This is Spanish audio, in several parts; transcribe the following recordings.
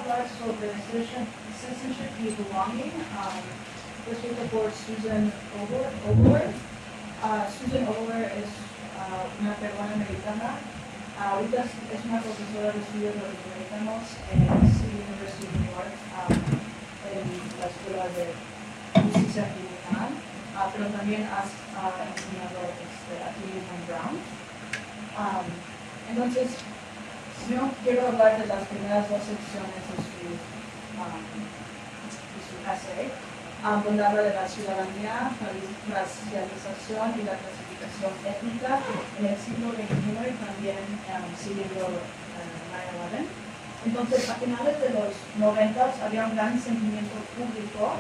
hablar sobre citizenship y belonging, escrito por Susan Ogler. Susan Ogler es una peruana americana. Ahorita es una profesora de estudios latinoamericanos en City University of New York, en la Escuela de Justicia Criminal, pero también ha enseñado aquí en Brown. Entonces, yo quiero hablar de las primeras dos secciones de su essay, donde habla de la ciudadanía, la racialización y la clasificación étnica en el siglo XXI y también siguiendo 9/11. Entonces, a finales de los 90 había un gran sentimiento público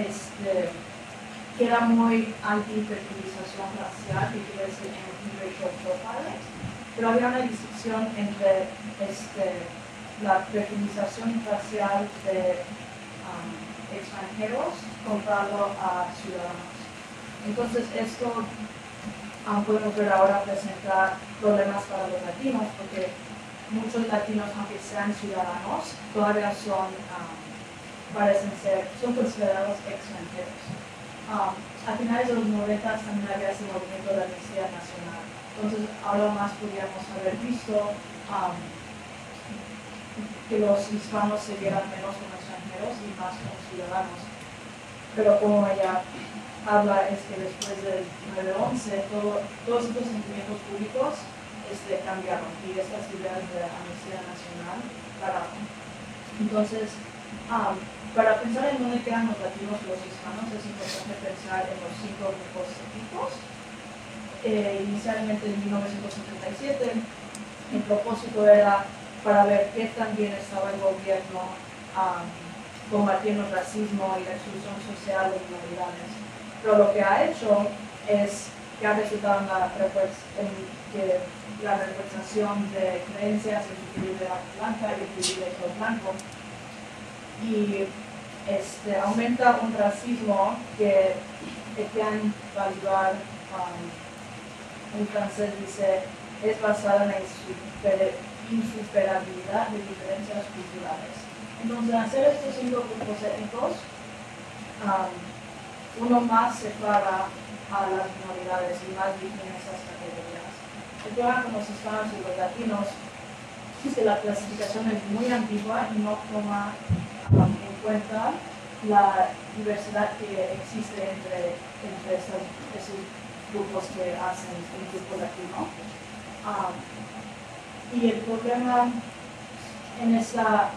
que era muy anti-fertilización racial y que es anti-racial profiling. Pero había una distinción entre la fertilización racial de extranjeros comparado a ciudadanos. Entonces esto podemos ver ahora presentar problemas para los latinos, porque muchos latinos, aunque sean ciudadanos, todavía son considerados extranjeros. A finales de los 90 también había ese movimiento de la amnistía nacional. Entonces, ahora más podríamos haber visto que los hispanos se vieran menos como extranjeros y más como ciudadanos. Pero como ella habla, es que después del 9/11, todos estos sentimientos públicos cambiaron y estas ideas de la amnistía nacional pararon. Entonces, para pensar en dónde quedan los latinos y los hispanos, es importante pensar en los 5 grupos étnicos. Inicialmente en 1977, el propósito era para ver qué tan bien estaba el gobierno combatiendo el racismo y la exclusión social de minoridades. Pero lo que ha hecho es que ha resultado en la representación de creencias en su privilegio blanca y el privilegio blanco. Y aumenta un racismo que Etienne Balibar, en francés dice, es basada en la insuperabilidad de diferencias culturales. Entonces, al hacer estos 5 grupos étnicos, uno más separa a las minoridades y más define esas categorías. El problema con los hispanos y los latinos es que la clasificación es muy antigua y no toma en cuenta la diversidad que existe entre esos grupos que hacen el grupo latino. Y el problema en esa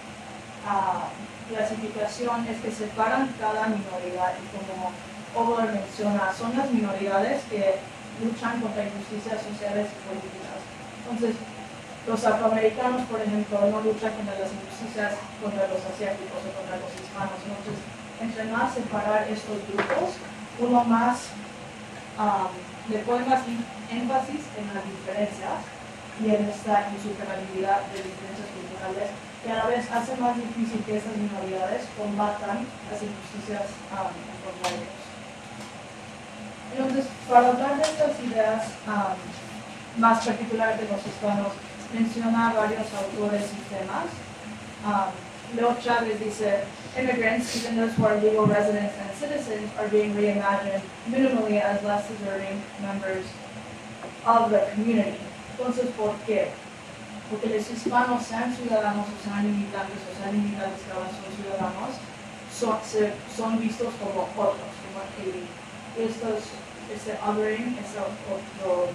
clasificación es que separan cada minoridad y como Ogler menciona, son las minoridades que luchan contra injusticias sociales y políticas. Entonces, los afroamericanos, por ejemplo, no luchan contra las injusticias contra los asiáticos o contra los hispanos. Entonces, entre más separar estos grupos, uno más le pone más énfasis en las diferencias y en esta insuperabilidad de diferencias culturales, que a la vez hace más difícil que esas minoridades combatan las injusticias en contra de ellos. Entonces, para hablar de estas ideas más particulares de los hispanos, menciona varios autores y temas. Leo Chávez dice, immigrants, even those who are legal residents and citizens, are being reimagined minimally as less deserving members of the community. Entonces, ¿por qué? Porque los hispanos, sean ciudadanos o sean inmigrantes que ahora son ciudadanos, son vistos como otros, como alien. Este othering, este otro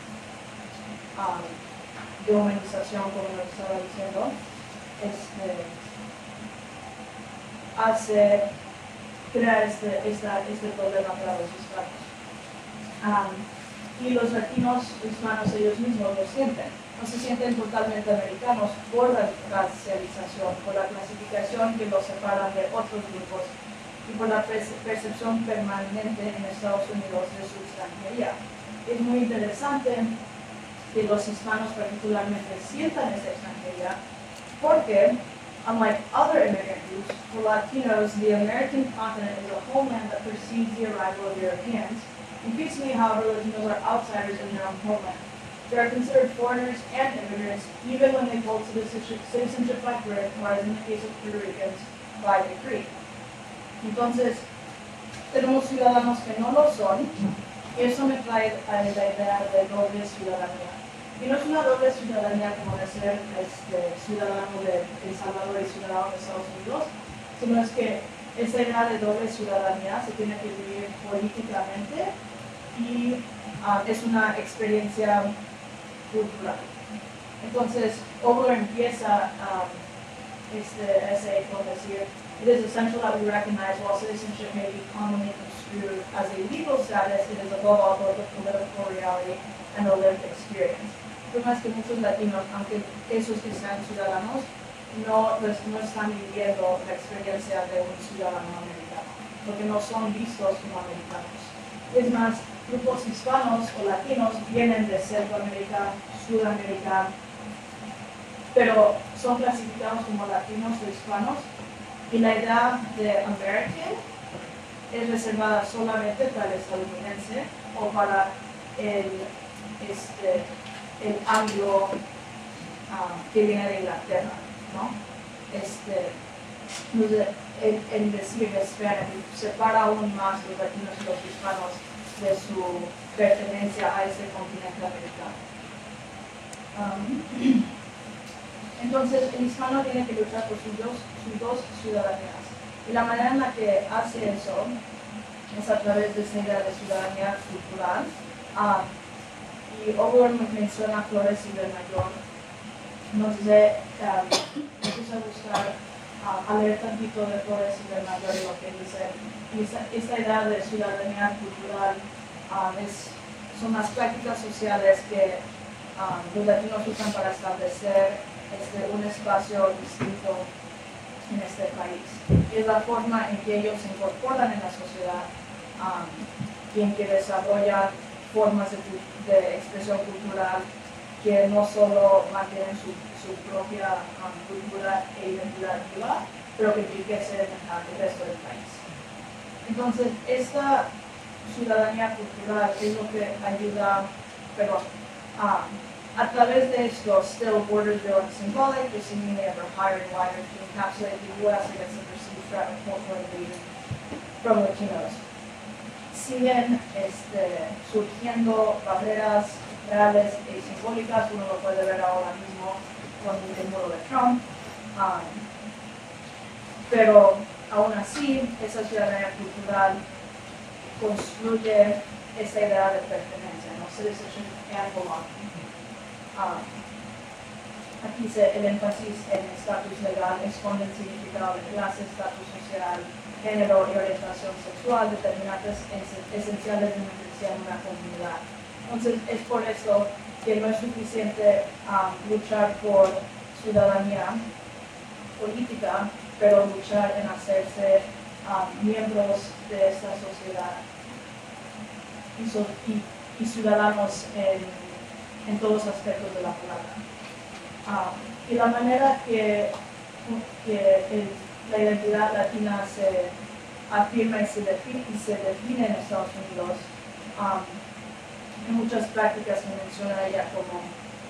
de humanización, como lo estaba diciendo, crea este problema para los hispanos. Y los latinos hispanos ellos mismos lo sienten. No se sienten totalmente americanos por la racialización, por la clasificación que los separa de otros grupos y por la percepción permanente en Estados Unidos de su extranjería. Es muy interesante que los hispanos particularmente sientan esa extranjería porque, unlike other immigrant groups, for Latinos, the American continent is a homeland that precedes the arrival of Europeans. Increasingly, however, Latinos are outsiders in their own homeland. They are considered foreigners and immigrants, even when they hold citizenship by birth, whereas in the case of Puerto Ricans, by decree. Entonces, tenemos ciudadanos que no lo son, y eso me trae a la idea de doble ciudadanía. Y no es una doble ciudadanía como de ser ciudadano de El Salvador y ciudadano de Estados Unidos, sino es que esa idea de doble ciudadanía se tiene que vivir políticamente y es una experiencia cultural. Entonces, Obler empieza este essay con decir, it is essential that we recognize while citizenship may be commonly construed as a legal status, it is above all both a political reality and a lived experience. El problema es que muchos latinos, aunque esos que sean ciudadanos, no están viviendo la experiencia de un ciudadano americano, porque no son vistos como americanos. Es más, grupos hispanos o latinos vienen de Centroamérica, Sudamérica, pero son clasificados como latinos o hispanos, y la idea de American es reservada solamente para el estadounidense o para el anglo que viene de Inglaterra, ¿no? El decir Hispanic separa aún más los latinos y los hispanos de su pertenencia a ese continente americano. Entonces, el hispano tiene que luchar por sus dos ciudadanías. Y la manera en la que hace eso es a través de esa idea de ciudadanía cultural. Y Obler menciona Flores y Bernayon. Entonces, me puse a buscar, a leer tantito de Flores y Bernayon y lo que dice. Y esta idea de ciudadanía cultural son las prácticas sociales que los latinos usan para establecer un espacio distinto en este país. Y es la forma en que ellos se incorporan en la sociedad y en que desarrollan formas de expresión cultural que no solo mantienen su propia cultura e identidad viva, pero que enriquecen el resto del país. Entonces, esta ciudadanía cultural es lo que ayuda, a través de esto, still borders are symbolic, just seemingly ever higher and wider to encapsulate the U.S. against the perceived threat of cultural invasion from Latinos. Siguen surgiendo barreras reales y simbólicas, uno lo puede ver ahora mismo con el muro de Trump, pero aún así, esa ciudadanía cultural construye esa idea de pertenencia, ¿no? Citizenship and belonging. Aquí el énfasis en estatus legal esconde el significado de clase, estatus social, género y orientación sexual, determinantes esenciales de nutrición en una comunidad. Entonces, es por eso que no es suficiente luchar por ciudadanía política, pero luchar en hacerse miembros de esta sociedad y ciudadanos en todos los aspectos de la palabra. Y la manera que la identidad latina se afirma y se define en Estados Unidos, hay muchas prácticas que menciona ella como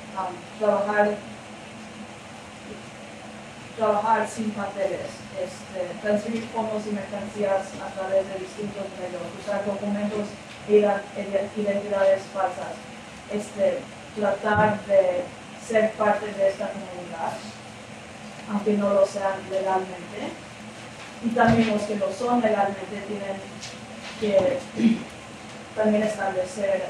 trabajar sin papeles, transferir fondos y mercancías a través de distintos medios, usar documentos e identidades falsas, tratar de ser parte de esta comunidad, aunque no lo sean legalmente, y también los que lo son legalmente tienen que también establecer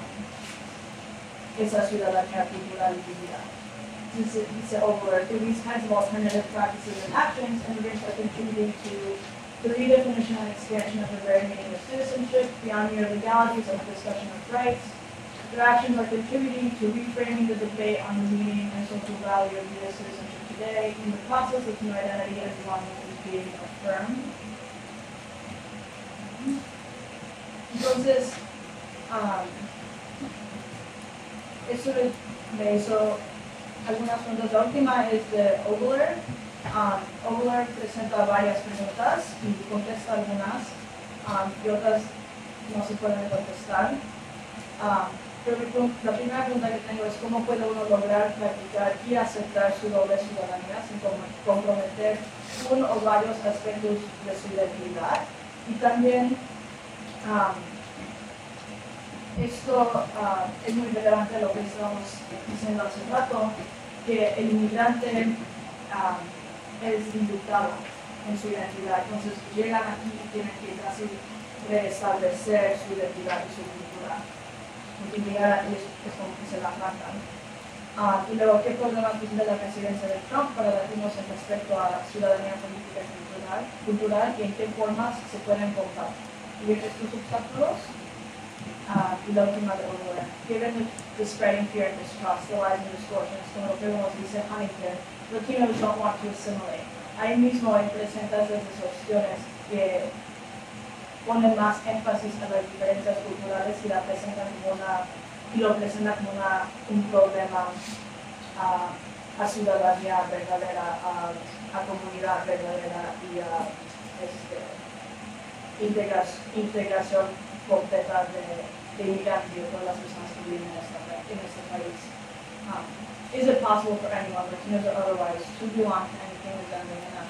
esa ciudadanía cultural y vivida. Dice Obler, through these kinds of alternative practices and actions, immigrants are contributing to the redefinition and expansion of the very meaning of citizenship beyond mere legalities and the discussion of rights. Their actions are contributing to reframing the debate on the meaning and social value of U.S. citizenship today. In the process, its new identity and belonging is being affirmed. Entonces, eso me hizo algunas preguntas. La última es de Obler. Obler presenta varias preguntas y contesta algunas y otras no se pueden contestar. Pero la primera pregunta que tengo es cómo puede uno lograr practicar y aceptar su doble ciudadanía sin comprometer uno o varios aspectos de su identidad. Y también esto es muy relevante a lo que estábamos diciendo hace rato, que el inmigrante es indubitado en su identidad. Entonces llegan aquí y tienen que casi restablecer su identidad y su cultura. Porque llegar aquí es como que se la arrancan. Y luego, ¿qué problemas de la presidencia de Trump para latinos en respecto a la ciudadanía política y cultural y en qué formas se pueden combatir estos obstáculos? Y la última pregunta, given the spreading fear and distrust, the rising distortions, como lo que vemos dice Huntington, Latinos don't want to assimilate. Ahí mismo hay presentas esas opciones que ponen más énfasis en las diferencias culturales y lo presentan como un problema a ciudadanía verdadera, a comunidad verdadera y a integración completa de inmigrantes y de todas las personas que viven en este país. Is it possible for anyone, Latinos or otherwise, to belong to anything resembling an